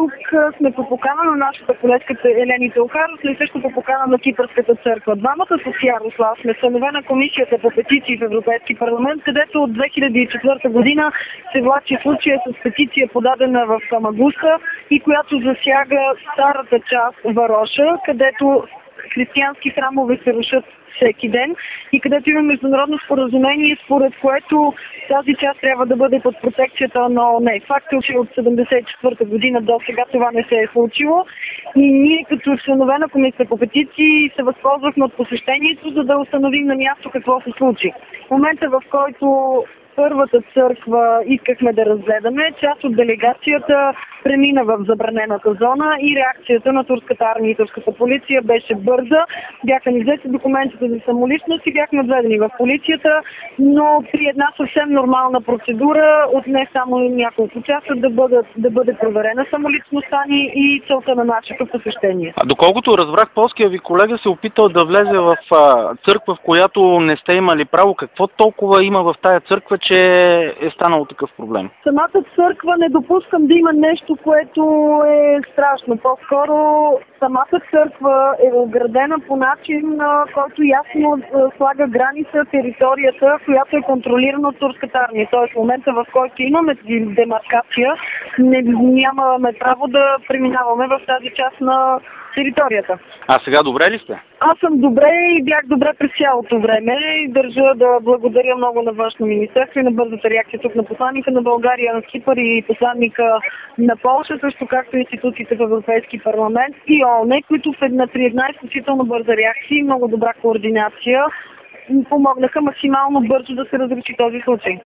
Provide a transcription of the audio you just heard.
тук сме по покана на нашата колежка Елени Теохарос и също по покана на Кипърската църква. Двамата с Ярослав сме членове на комисията по петиции в Европейски парламент, където от 2004 година се влачи случая с петиция, подадена в Фамагуста и която засяга старата част Вароша, където християнски храмове се рушат всеки ден и където има международно споразумение, според което тази част трябва да бъде под протекцията на ООН. Факт е, че от 1974 година до сега това не се е случило и ние като членове на комисията по петиции се възползвахме от посещението, за да установим на място какво се случи. В момента, в който първата църква искахме да разгледаме, част от делегацията премина в забранената зона и реакцията на турската армия и турската полиция беше бърза. Бяха ни взети документите за самоличност и бяхме отведени в полицията, но при една съвсем нормална процедура от не само няколко часа да бъде проверена самоличността ни и целта на нашето посещение. А доколкото разбрах, полския ви колега се опитал да влезе в църква, в която не сте имали право. Какво толкова има в тая църква, че е станало такъв проблем? Самата църква не допускам да има нещо, което е страшно. По-скоро самата църква е оградена по начин, който ясно слага граница територията, която е контролирана от турската армия. Тоест в момента, в който имаме демаркация, нямаме право да преминаваме в тази част на територията. А сега добре ли сте? Аз съм добре и бях добре през цялото време и държа да благодаря много на Външно министерство и на бързата реакция тук на посланника на България, на Кипър и посланника на Полша, също както институциите в Европейски парламент и ООН, които при една изключително бърза реакция и много добра координация помогнаха максимално бързо да се разреши този случай.